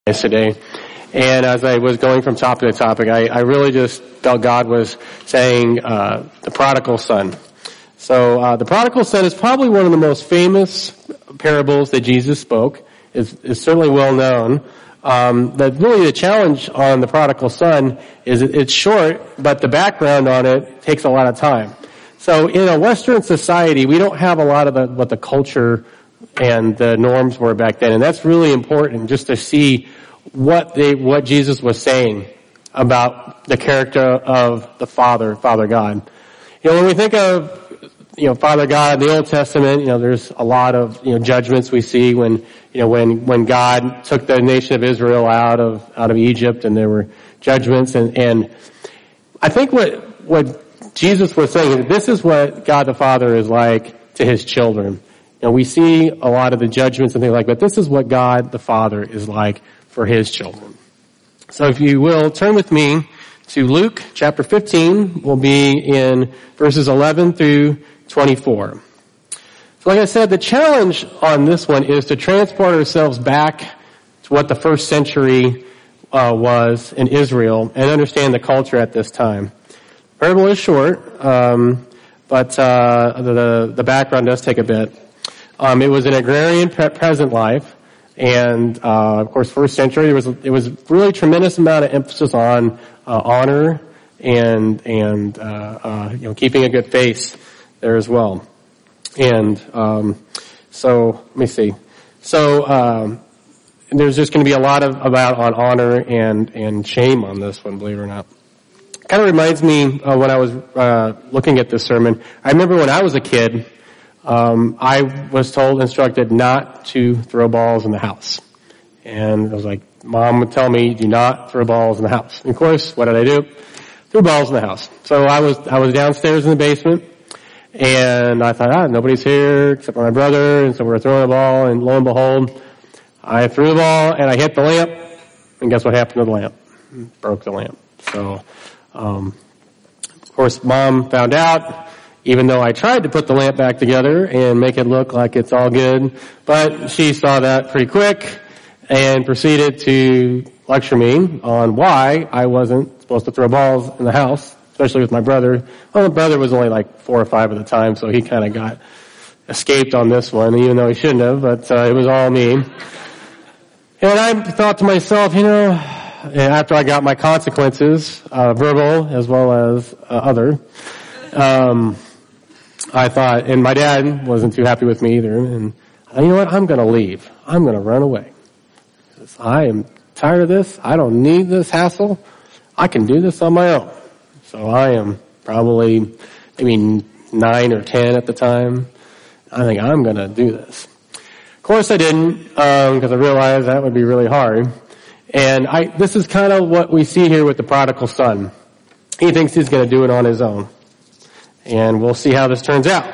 today. And as I was going from topic to topic, I really just felt God was saying the prodigal son. So the prodigal son is probably one of the most famous parables that Jesus spoke. Is certainly well known. That really the challenge on the prodigal son is it's short, but the background on it takes a lot of time. So in a Western society, we don't have a lot of what the culture and the norms were back then, and that's really important just to see what Jesus was saying about the character of the Father God. When we think of Father God in the Old Testament, there's a lot of judgments we see when God took the nation of Israel out of Egypt, and there were judgments, and I think what Jesus was saying is this is what God the Father is like to his children. We see a lot of the judgments and things like that. This is what God the Father is like for his children. So if you will, turn with me to Luke chapter 15. We'll be in verses 11 through 24. So like I said, the challenge on this one is to transport ourselves back to what the first century was in Israel and understand the culture at this time. The parable is short, but the background does take a bit. It was an agrarian peasant life, and of course, first century it was really tremendous amount of emphasis on honor and keeping a good face there as well. And so let me see. So there's just going to be a lot about on honor and shame on this one, believe it or not. Kind of reminds me when I was looking at this sermon. I remember when I was a kid. I was instructed not to throw balls in the house. And I was like, Mom would tell me, do not throw balls in the house. And of course, what did I do? Threw balls in the house. So I was downstairs in the basement, and I thought, nobody's here except for my brother, and so we were throwing a ball, and lo and behold, I threw the ball, and I hit the lamp, and guess what happened to the lamp? Broke the lamp. So, of course, Mom found out, even though I tried to put the lamp back together and make it look like it's all good. But she saw that pretty quick and proceeded to lecture me on why I wasn't supposed to throw balls in the house, especially with my brother. Well, my brother was only like 4 or 5 at the time, so he kind of got escaped on this one, even though he shouldn't have, but it was all me. And I thought to myself, after I got my consequences, verbal as well as other, I thought, and my dad wasn't too happy with me either, and you know what, I'm going to leave. I'm going to run away. I am tired of this. I don't need this hassle. I can do this on my own. So I am probably, 9 or 10 at the time. I think I'm going to do this. Of course I didn't, because I realized that would be really hard. And this is kind of what we see here with the prodigal son. He thinks he's going to do it on his own. And we'll see how this turns out.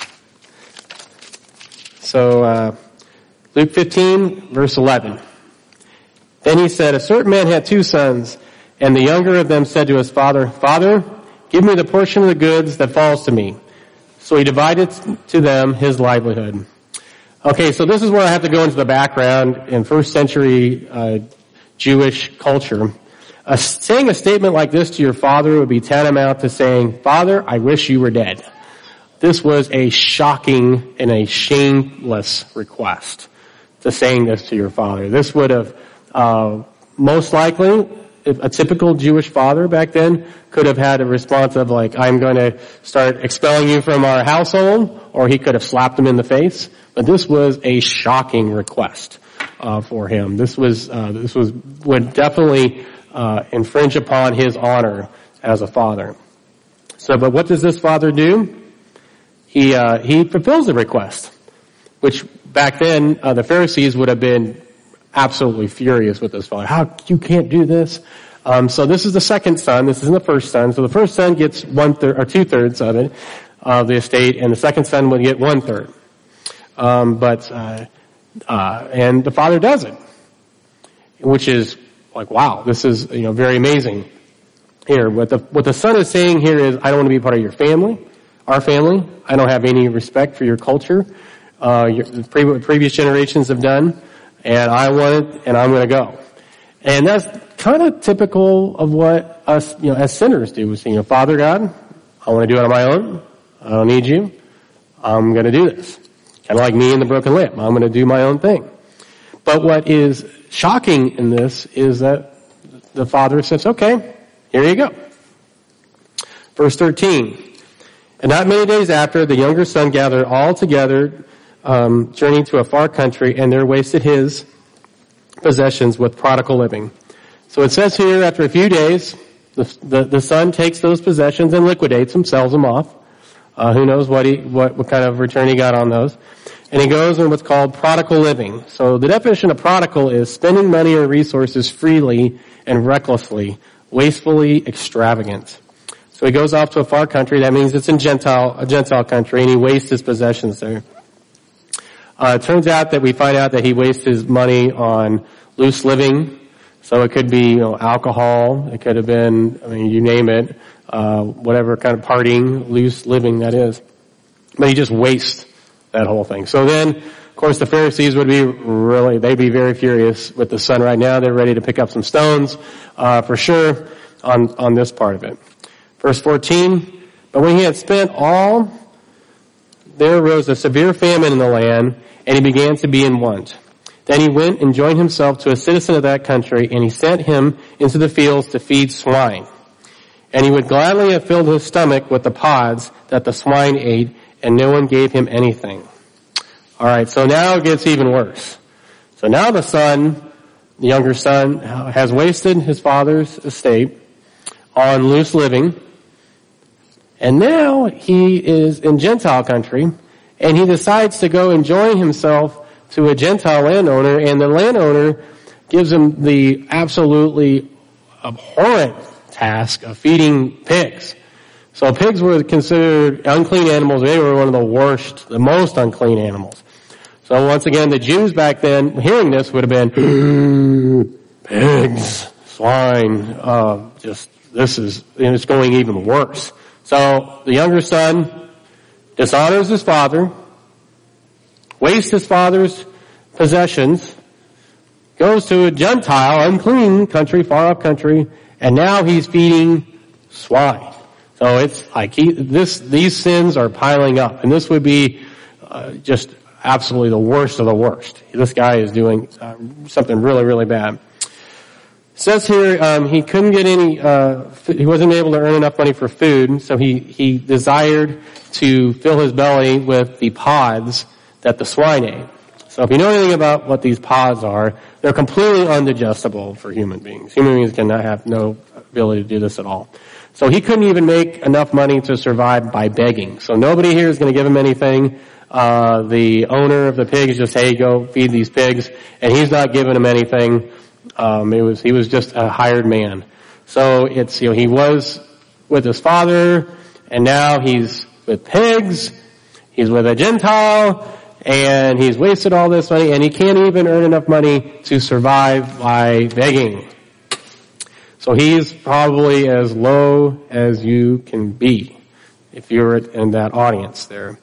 So, Luke 15, verse 11. Then he said, a certain man had 2 sons, and the younger of them said to his father, Father, give me the portion of the goods that falls to me. So he divided to them his livelihood. Okay, so this is where I have to go into the background in first century Jewish culture. Saying a statement like this to your father would be tantamount to saying, Father, I wish you were dead. This was a shocking and a shameless request to saying this to your father. This would have, most likely, a typical Jewish father back then could have had a response of like, I'm going to start expelling you from our household, or he could have slapped him in the face. But this was a shocking request, for him. This would definitely infringe upon his honor as a father. So, but what does this father do? He fulfills the request, which back then the Pharisees would have been absolutely furious with this father. How you can't do this? So this is the second son. This isn't the first son. So the first son gets 1/3 or 2/3 of it, of the estate, and the second son would get 1/3. And the father does it, which is like, wow, this is, very amazing here. What the son is saying here is, I don't want to be part of your family, our family. I don't have any respect for your culture, what previous generations have done, and I want it, and I'm going to go. And that's kind of typical of what us, as sinners do. We say, Father God, I want to do it on my own. I don't need you. I'm going to do this. Kind of like me and the broken lamp. I'm going to do my own thing. But what is shocking in this is that the Father says, okay, here you go. Verse 13. And not many days after, the younger son gathered all together, journeying to a far country, and there wasted his possessions with prodigal living. So it says here, after a few days, the son takes those possessions and liquidates them, sells them off. Who knows what kind of return he got on those. And he goes in what's called prodigal living. So the definition of prodigal is spending money or resources freely and recklessly, wastefully extravagant. So he goes off to a far country. That means it's a Gentile country, and he wastes his possessions there. It turns out that we find out that he wastes his money on loose living. So it could be, alcohol. It could have been, you name it, whatever kind of partying, loose living that is. But he just wastes that whole thing. So then, of course, the Pharisees they'd be very furious with the son right now. They're ready to pick up some stones, for sure, on this part of it. Verse 14, but when he had spent all, there arose a severe famine in the land, and he began to be in want. Then he went and joined himself to a citizen of that country, and he sent him into the fields to feed swine. And he would gladly have filled his stomach with the pods that the swine ate, and no one gave him anything. Alright, so now it gets even worse. So now the younger son, has wasted his father's estate on loose living, and now he is in Gentile country, and he decides to go and join himself to a Gentile landowner, and the landowner gives him the absolutely abhorrent task of feeding pigs. So pigs were considered unclean animals. They were one of the most unclean animals. So once again, the Jews back then, hearing this, would have been, pigs, swine, it's going even worse. So the younger son dishonors his father, wastes his father's possessions, goes to a Gentile, unclean country, far off country, and now he's feeding swine. So it's like these sins are piling up, and this would be just absolutely the worst of the worst. This guy is doing something really, really bad. It says here he couldn't get he wasn't able to earn enough money for food, so he desired to fill his belly with the pods that the swine ate. So if you know anything about what these pods are, they're completely undigestible for human beings. Human beings cannot have no ability to do this at all. So he couldn't even make enough money to survive by begging. So nobody here is going to give him anything. The owner of the pigs just, hey, go feed these pigs, and he's not giving him anything. He was just a hired man. So it's, he was with his father, and now he's with pigs, he's with a Gentile, and he's wasted all this money, and he can't even earn enough money to survive by begging. So he's probably as low as you can be if you're in that audience there.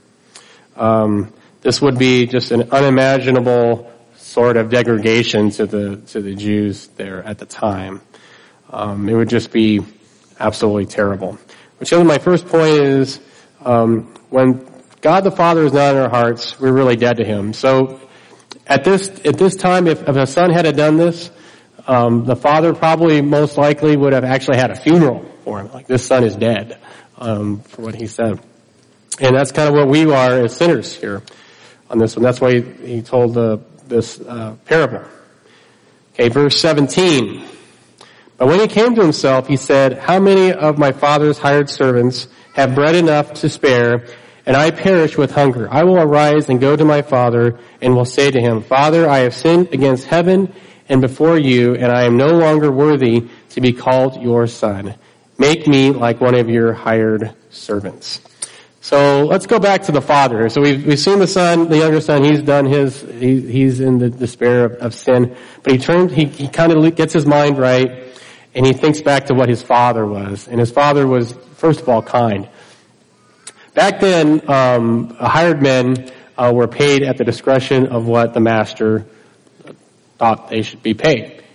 This would be just an unimaginable sort of degradation to the Jews there at the time. It would just be absolutely terrible. Which shows my first point is, when God the Father is not in our hearts, we're really dead to Him. So at this time, if a son had done this, the father probably most likely would have actually had a funeral for him. Like, this son is dead, for what he said. And that's kind of what we are as sinners here on this one. That's why he told this parable. Okay, verse 17. But when he came to himself, he said, how many of my father's hired servants have bread enough to spare, and I perish with hunger? I will arise and go to my father, and will say to him, Father, I have sinned against heaven and before you, and I am no longer worthy to be called your son. Make me like one of your hired servants. So let's go back to the father. So we've seen the son, the younger son, he's done he's in the despair of sin, but he kind of gets his mind right, and he thinks back to what his father was. And his father was, first of all, kind. Back then, hired men were paid at the discretion of what the master thought they should be paid.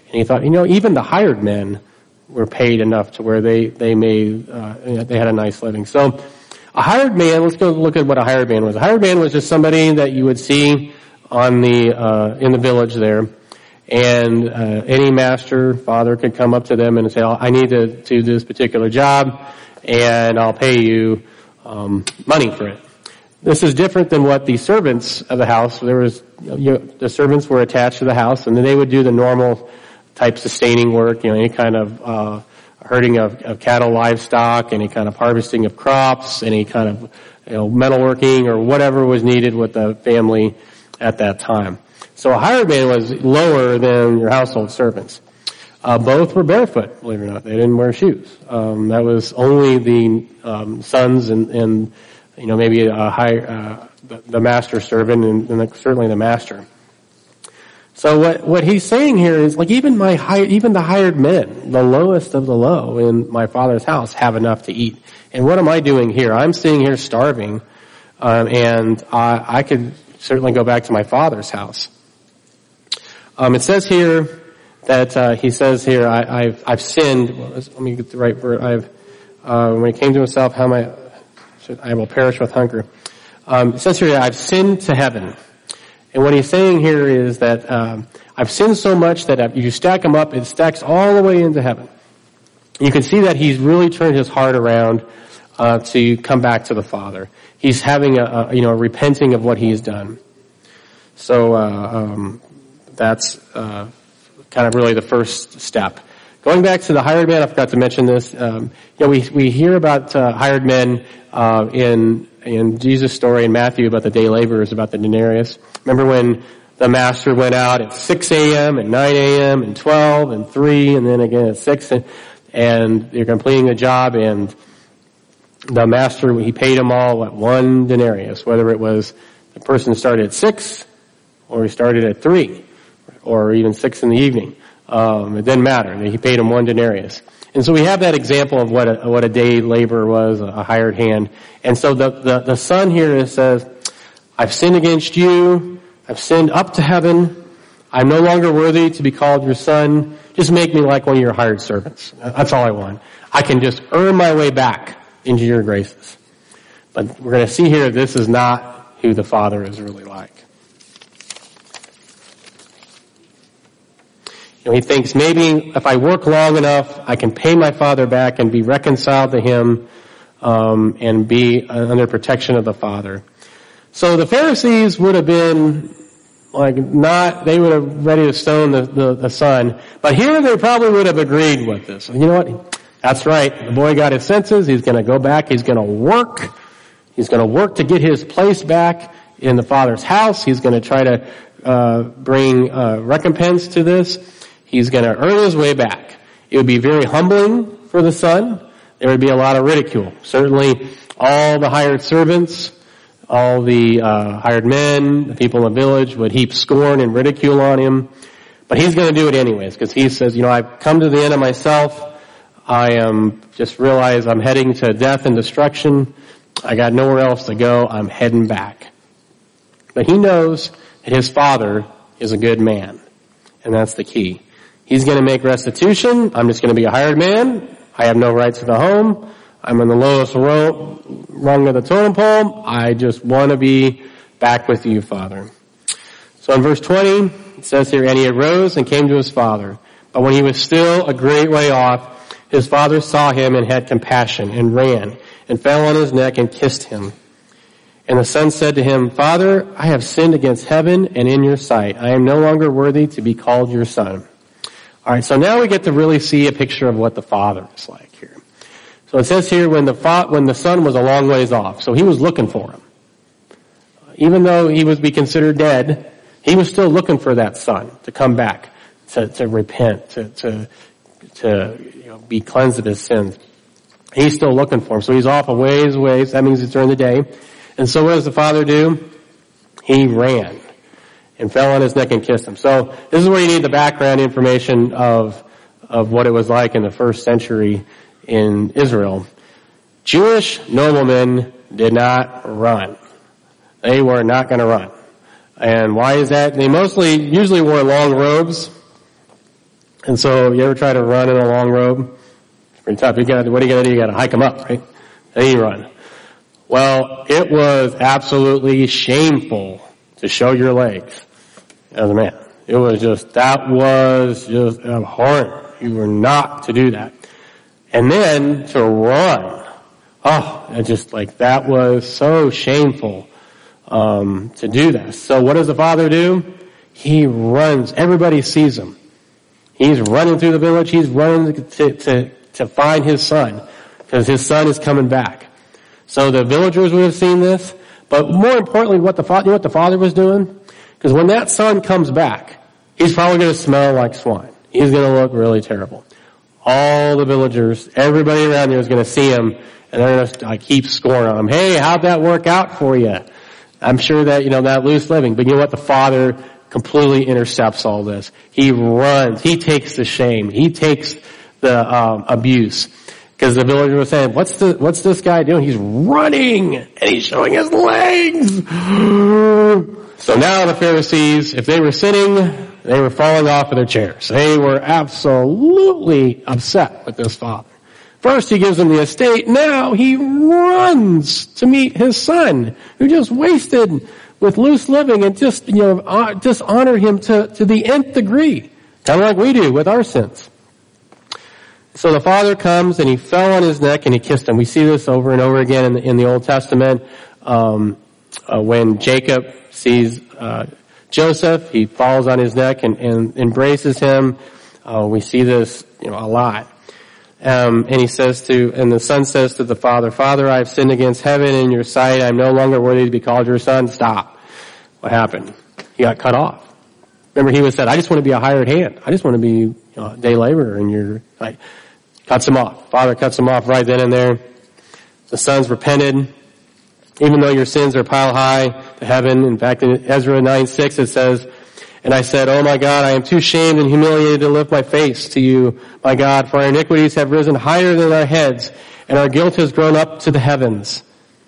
And he thought, even the hired men were paid enough to where they had a nice living. So a hired man, let's go look at what a hired man was. A hired man was just somebody that you would see in the village there. And any master, father could come up to them and say, I need to do this particular job, and I'll pay you money for it. This is different than what the servants of the house, the servants were attached to the house, and then they would do the normal type sustaining work, any kind of herding of cattle, livestock, any kind of harvesting of crops, any kind of metalworking or whatever was needed with the family at that time. So a hired man was lower than your household servants. Both were barefoot, believe it or not. They didn't wear shoes. That was only the sons and maybe the master servant and certainly the master. So what he's saying here is even the hired men, the lowest of the low in my Father's house, have enough to eat. And what am I doing here? I'm sitting here starving, and I could certainly go back to my Father's house. It says here that he says here, I've sinned. Let me get the right word. When he came to himself, I will perish with hunger. It says here, I've sinned to heaven. And what he's saying here is that I've sinned so much that if you stack them up, it stacks all the way into heaven. You can see that he's really turned his heart around to come back to the Father. He's having a repenting of what he's done. So that's kind of really the first step. Going back to the hired man, I forgot to mention this. We hear about hired men in Jesus' story in Matthew about the day laborers, about the denarius. Remember when the master went out at 6 a.m. and 9 a.m. and 12 and 3 and then again at 6 and they're completing the job, and the master, he paid them all at 1 denarius, whether it was the person started at 6 or he started at 3 or even 6 in the evening. It didn't matter. He paid them 1 denarius. And so we have that example of what a day laborer was, a hired hand. And so the son here says, I've sinned against you. I've sinned up to heaven. I'm no longer worthy to be called your son. Just make me like one of your hired servants. That's all I want. I can just earn my way back into your graces. But we're going to see here, this is not who the Father is really like. He thinks maybe if I work long enough, I can pay my Father back and be reconciled to him, and be under protection of the Father. So the Pharisees would have been they would have ready to stone the son, but here they probably would have agreed with this. You know what? That's right. The boy got his senses. He's going to go back. He's going to work. He's going to work to get his place back in the Father's house. He's going to try to bring recompense to this. He's going to earn his way back. It would be very humbling for the son. There would be a lot of ridicule. Certainly all the hired servants, all the hired men, the people in the village would heap scorn and ridicule on him. But he's going to do it anyways, because he says, I've come to the end of myself. I am just realized I'm heading to death and destruction. I got nowhere else to go. I'm heading back. But he knows that his Father is a good man. And that's the key. He's going to make restitution. I'm just going to be a hired man. I have no rights to the home. I'm on the lowest rung of the totem pole. I just want to be back with you, Father. So in verse 20, it says here, and he arose and came to his father. But when he was still a great way off, his father saw him and had compassion and ran and fell on his neck and kissed him. And the son said to him, Father, I have sinned against heaven and in your sight. I am no longer worthy to be called your son. All right, so now we get to really see a picture of what the Father is like here. So it says here when the son was a long ways off, so he was looking for him. Even though he would be considered dead, he was still looking for that son to come back, to repent, to be cleansed of his sins. He's still looking for him, so he's off a ways. That means it's during the day. And so what does the father do? He ran and fell on his neck and kissed him. So this is where you need the background information of what it was like in the first century in Israel. Jewish noblemen did not run. They were not going to run. And why is that? They usually wore long robes. And so you ever try to run in a long robe? It's pretty tough. What are you going to do? You got to hike them up, right? Then you run. Well, it was absolutely shameful to show your legs as a man. That was just abhorrent. You were not to do that. And then to run. That was so shameful, to do that. So what does the father do? He runs. Everybody sees him. He's running through the village. He's running to find his son, because his son is coming back. So the villagers would have seen this, but more importantly, what the father was doing? Because when that son comes back, he's probably going to smell like swine. He's going to look really terrible. All the villagers, everybody around there is going to see him, and they're going to keep scoring on him. Hey, how'd that work out for you? I'm sure that, that loose living. But you know what? The father completely intercepts all this. He runs. He takes the shame. He takes the abuse. Because the villager was saying, what's this guy doing? He's running, and he's showing his legs. So now the Pharisees, if they were sitting, they were falling off of their chairs. They were absolutely upset with this father. First he gives them the estate. Now he runs to meet his son, who just wasted with loose living, and just honor him to the nth degree. Kind of like we do with our sins. So the father comes and he fell on his neck and he kissed him. We see this over and over again in the Old Testament. When Jacob sees Joseph, he falls on his neck and embraces him. We see this, a lot. And the son says to the father, "Father, I have sinned against heaven and in your sight. I am no longer worthy to be called your son." Stop. What happened? He got cut off. Remember, he said, "I just want to be a hired hand. I just want to be a day laborer." And you're like, cuts him off. Father cuts him off right then and there. The son's repented. Even though your sins are piled high to heaven. In fact, in Ezra 9:6 it says, "And I said, oh my God, I am too shamed and humiliated to lift my face to you, my God, for our iniquities have risen higher than our heads, and our guilt has grown up to the heavens."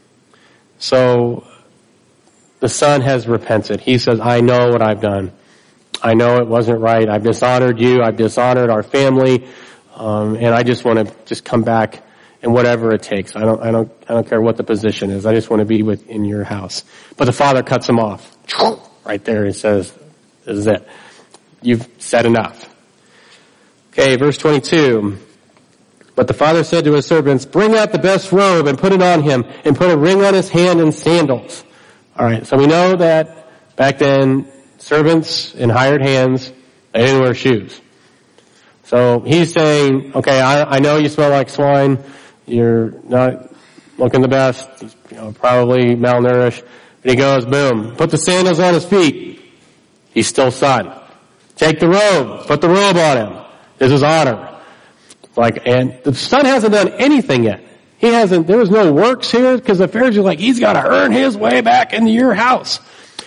So, the son has repented. He says, I know what I've done. I know it wasn't right. I've dishonored you. I've dishonored our family. And I just want to come back, and whatever it takes. I don't care what the position is. I just want to be in your house. But the father cuts him off. Right there he says, "This is it. You've said enough." Okay, verse 22. "But the father said to his servants, bring out the best robe and put it on him, and put a ring on his hand and sandals." Alright, so we know that back then, servants and hired hands, they didn't wear shoes. So he's saying, okay, I know you smell like swine. You're not looking the best. Probably malnourished. But he goes, boom, put the sandals on his feet. He's still son. Take the robe. Put the robe on him. This is honor. And the son hasn't done anything yet. There was no works here, because the Pharisees are like, he's got to earn his way back into your house.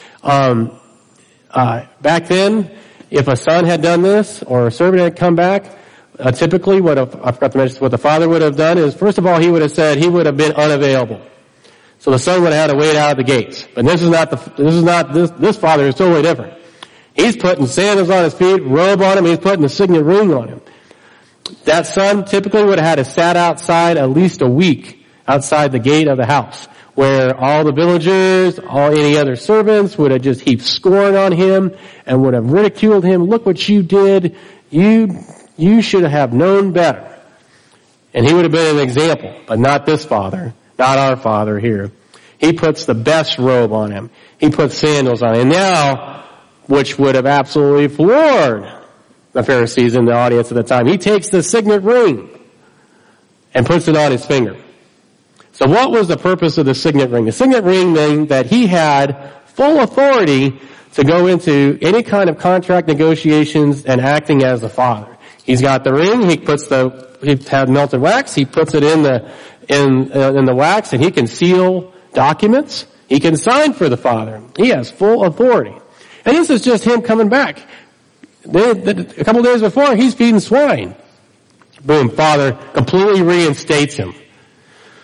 Back then, if a son had done this, or a servant had come back, typically I forgot to mention, what the father would have done is, first of all, he would have said he would have been unavailable. So the son would have had to wait out of the gates. But this father is totally different. He's putting sandals on his feet, robe on him, he's putting the signet ring on him. That son typically would have had to sat outside at least a week outside the gate of the house, where all the villagers, any other servants would have just heaped scorn on him and would have ridiculed him. Look what you did. You should have known better. And he would have been an example, but not this father, not our father here. He puts the best robe on him. He puts sandals on him. And now, which would have absolutely floored the Pharisees in the audience at the time, he takes the signet ring and puts it on his finger. So what was the purpose of the signet ring? The signet ring meant that he had full authority to go into any kind of contract negotiations and acting as the father. He's got the ring, he had melted wax, he puts it in the wax, and he can seal documents. He can sign for the father. He has full authority. And this is just him coming back. A couple days before, he's feeding swine. Boom, father completely reinstates him.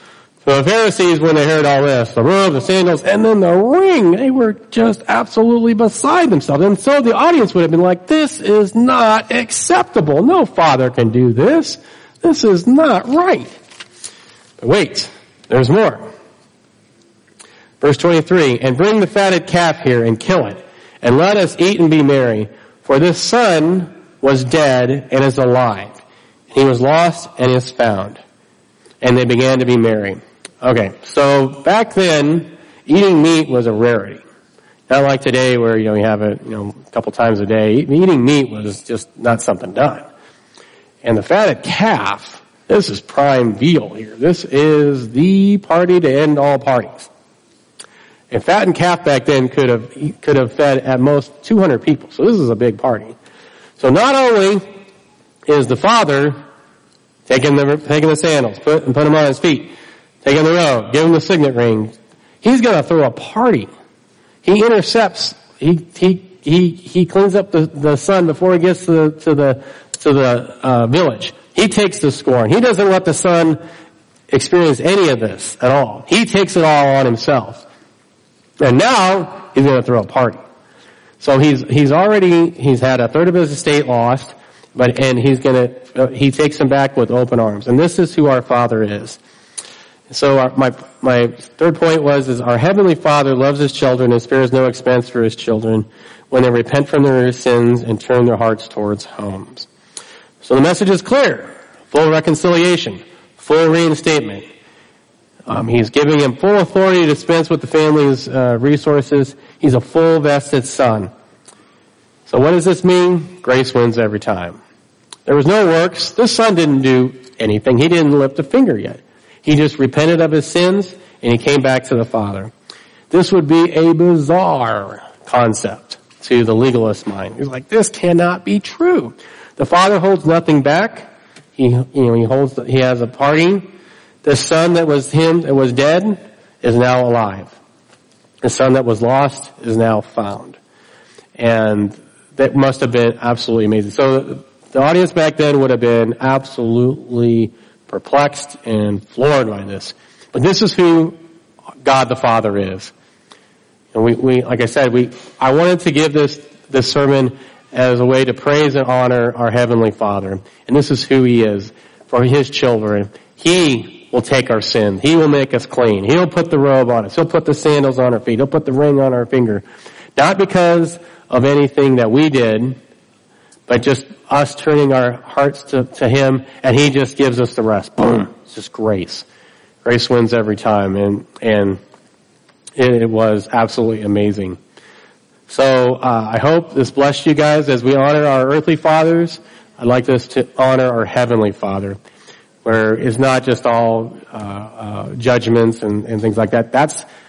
So the Pharisees, when they heard all this, the robe, the sandals, and then the ring, they were just absolutely beside themselves. And so the audience would have been like, this is not acceptable. No father can do this. This is not right. But wait, there's more. Verse 23, and bring the fatted calf here and kill it, and let us eat and be merry. For this son was dead and is alive. He was lost and is found. And they began to be merry. Okay, so back then, eating meat was a rarity. Not like today where, you have it, a couple times a day. Eating meat was just not something done. And the fatted calf, this is prime veal here. This is the party to end all parties. A fattened calf back then could have fed at most 200 people. So this is a big party. So not only is the father taking the sandals, put them on his feet, taking the robe, give him the signet ring, he's going to throw a party. He intercepts. He cleans up the son before he gets to the village. He takes the scorn. He doesn't let the son experience any of this at all. He takes it all on himself. And now he's going to throw a party. So he's had a third of his estate lost, he takes him back with open arms. And this is who our Father is. So my third point is our Heavenly Father loves His children and spares no expense for His children when they repent from their sins and turn their hearts towards homes. So the message is clear. Full reconciliation. Full reinstatement. He's giving him full authority to dispense with the family's resources. He's a full vested son. So what does this mean? Grace wins every time. There was no works. This son didn't do anything. He didn't lift a finger yet. He just repented of his sins and he came back to the Father. This would be a bizarre concept to the legalist mind. He's like, this cannot be true. The Father holds nothing back. He has a party. The son that was dead is now alive. The son that was lost is now found. And that must have been absolutely amazing. So the audience back then would have been absolutely perplexed and floored by this. But this is who God the Father is. And we like I said, I wanted to give this sermon as a way to praise and honor our Heavenly Father. And this is who He is for His children. He will take our sin. He will make us clean. He'll put the robe on us. He'll put the sandals on our feet. He'll put the ring on our finger. Not because of anything that we did, but just us turning our hearts to Him, and He just gives us the rest. Boom. It's just grace. Grace wins every time, and it was absolutely amazing. So I hope this blessed you guys as we honor our earthly fathers. I'd like us to honor our Heavenly Father, where it's not just all judgments and things like that.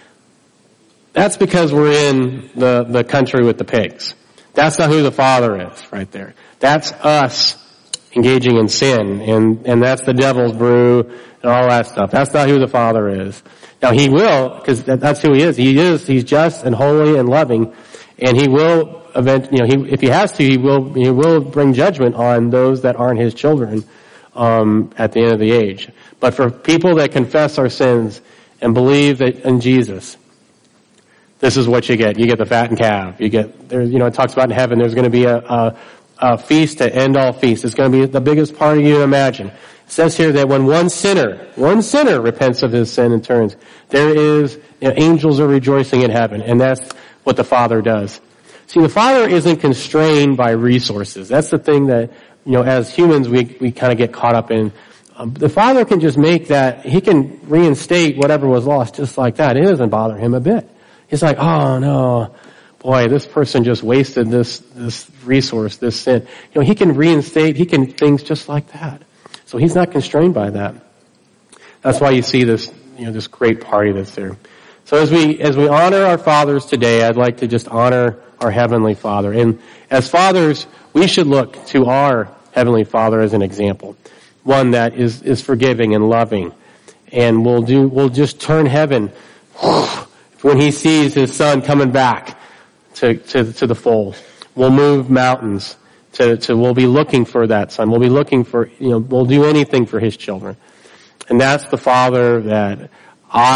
That's because we're in the country with the pigs. That's not who the Father is right there. That's us engaging in sin, and that's the devil's brew and all that stuff. That's not who the Father is. Now He will, because that's who He is. He's just and holy and loving, and He will if He has to, He will bring judgment on those that aren't His children at the end of the age. But for people that confess our sins and believe that in Jesus, this is what you get. You get the fattened calf. You get, it talks about in heaven, there's going to be a feast to end all feasts. It's going to be the biggest party you can imagine. It says here that when one sinner repents of his sin and turns, there is, angels are rejoicing in heaven. And that's what the Father does. See, the Father isn't constrained by resources. That's the thing that, as humans, we kind of get caught up in. The Father can just make that, He can reinstate whatever was lost just like that. It doesn't bother Him a bit. He's like, oh no, boy, this person just wasted this resource, this sin. He can reinstate, He can things just like that. So He's not constrained by that. That's why you see this, this great party that's there. So as we honor our fathers today, I'd like to just honor our Heavenly Father. And as fathers, we should look to our Heavenly Father as an example. One that is forgiving and loving. And we'll just turn heaven when He sees His Son coming back to the fold. We'll move mountains we'll be looking for that Son. We'll be looking for, we'll do anything for His children. And that's the Father that I